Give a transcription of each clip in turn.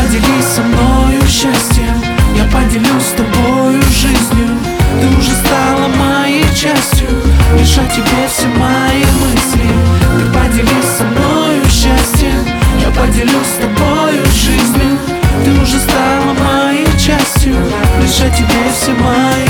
поделись со мною счастьем, я поделюсь с тобою жизнью. Ты уже стала моей частью, лишь о тебе все мои мысли. Ты поделись со мною счастьем, я поделюсь с тобою жизнью. Ты уже стала моей частью, лишь о тебе все мои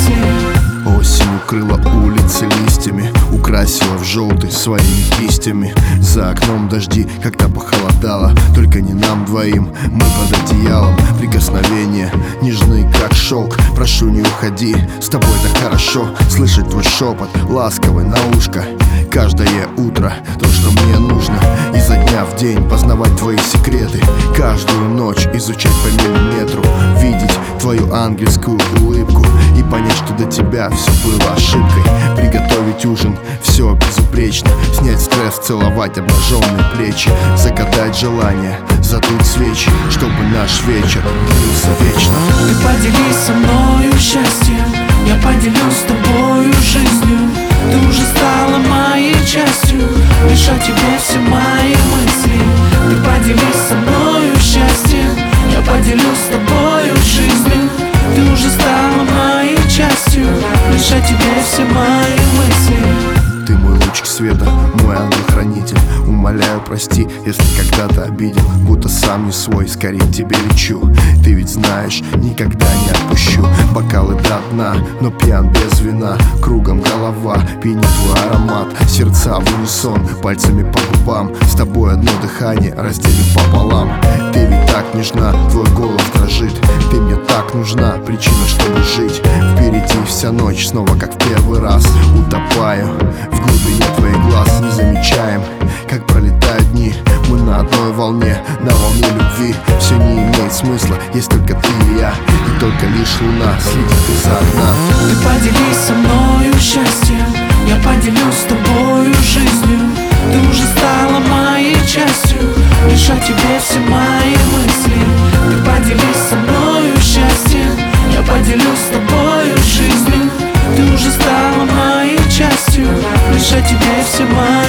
мысли. Осень укрыла улицы листьями, украсила в желтый своими кистями. За окном дожди, когда похолодало, только не нам двоим, мы под одеялом. Прикосновения нежны, как шелк. Прошу, не уходи, с тобой так хорошо слышать твой шепот, ласковый на ушко. Каждое утро то, что мне нужно, изо дня в день познавать твои секреты. Каждую ночь изучать по миллиметру, видеть твою ангельскую улыбку и понять, что до тебя все было ошибкой. Приготовить ужин, все безупречно, снять стресс, целовать обнаженные плечи, загадать желание, задуть свечи, чтобы наш вечер длился вечно. Ты поделись со мною счастьем, я поделюсь с тобою жизнью. Ты уже стала моей частью, лишь о тебе все мои мысли. Ты поделись со мною счастьем, я поделюсь с тобою жизнью. Ты уже стала моей частью, лишь о тебе все мои мысли. Ты мой лучик света, мой ангел-хранитель. Умоляю, прости, если когда-то обидел, будто сам не свой, скорее к тебе лечу. Ты ведь знаешь, никогда не отпущу. Бокалы до дна, но пьян без вина. Кругом голова, пьянит твой аромат. Сердца в унисон, пальцами по губам. С тобой одно дыхание разделим пополам. Ты ведь так нежна, твой голос дрожит. Ты мне так нужна, причина, чтобы жить. Впереди вся ночь, снова как в первый раз. Утопаю в глубине твоих глаз, не замечаем, как пролетают дни. Мы на одной волне, на волне любви. Все не имеет смысла, есть только ты и я, и только лишь луна следит из-за окна. Ты поделись со мною счастьем, я поделюсь с тобою жизнью. Ты уже стала моей частью, лишь о тебе все мои мысли. Ты поделись со мною счастьем, я поделюсь с тобою жизнью. Ты уже стала моей частью, лишь о тебе все мои